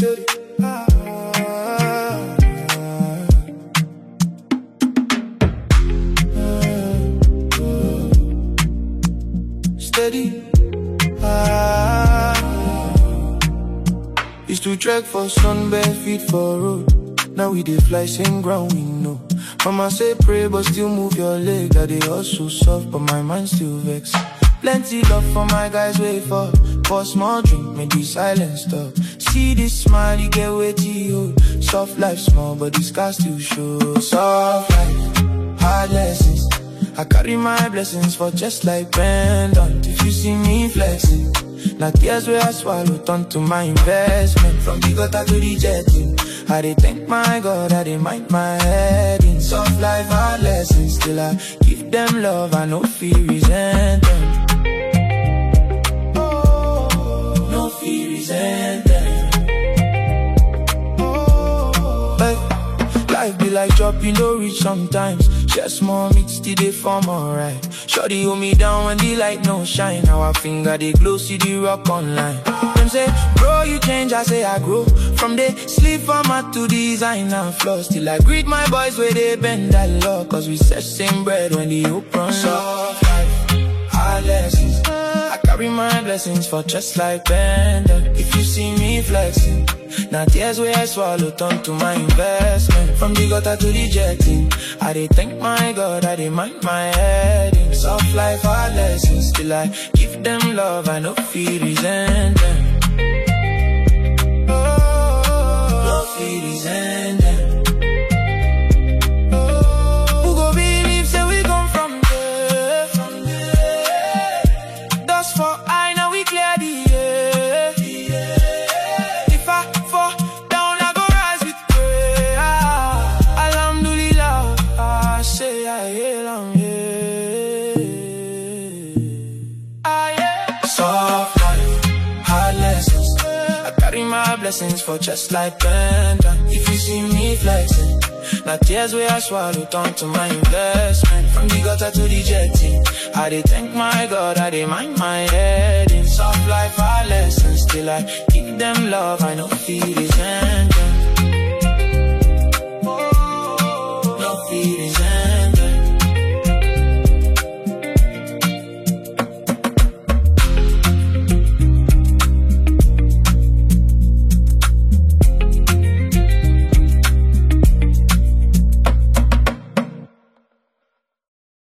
steady. Steady. Used to trek for sun, bare feet for road. Now we dey fly same ground we know. Mama say pray but still move your leg. I dey hustle soft but my mind still vex. Plenty love for my guys wait for small drink, make the silence stop. See this smile, you get wetty, oh. Soft life small but the scars still show. Soft life, hard lessons. I carry my blessings for just like pendant. If you see me flexing, now tears where I swallow turn to my investment. From the gutter to the jetting, I dey thank my God, I dey mind my head. In soft life, hard lessons, still I give them love, I no feel resent them. No feel resent them. Life be like dropping no reach sometimes. Just small meat still they form alright. Shorty hold me down when the light no shine. Now I finger they glow, see the rock online. Them say, bro you change, I say I grow. From the sleep format to design and flow. Still I greet my boys where they bend that law. Cause we set same bread when the open. Soft life, hard lessons. I carry my blessings for just like pendant. If you see me flexing, now tears where I swallow turn to my investment. From the gutter to the jetting, I dey thank my God, I dey mind my head. In soft life, hard lessons, still I give them love, I no feel resent them. No feel resent them. Who go believe say we come from there? Dust for I, now we clear the air. If I fall down, I go rise with prayer. Alhamdulillah, I say I hail am, yeah. Soft life, hard lessons. I carry my blessings for just like pendant. If you see me flexing, now tears where I swallow turn to my investment. From the gutter to the jetting, I dey thank my God, I dey mind my head. In soft life, hard lessons, still I give them love, I no feel resent them. No feelings.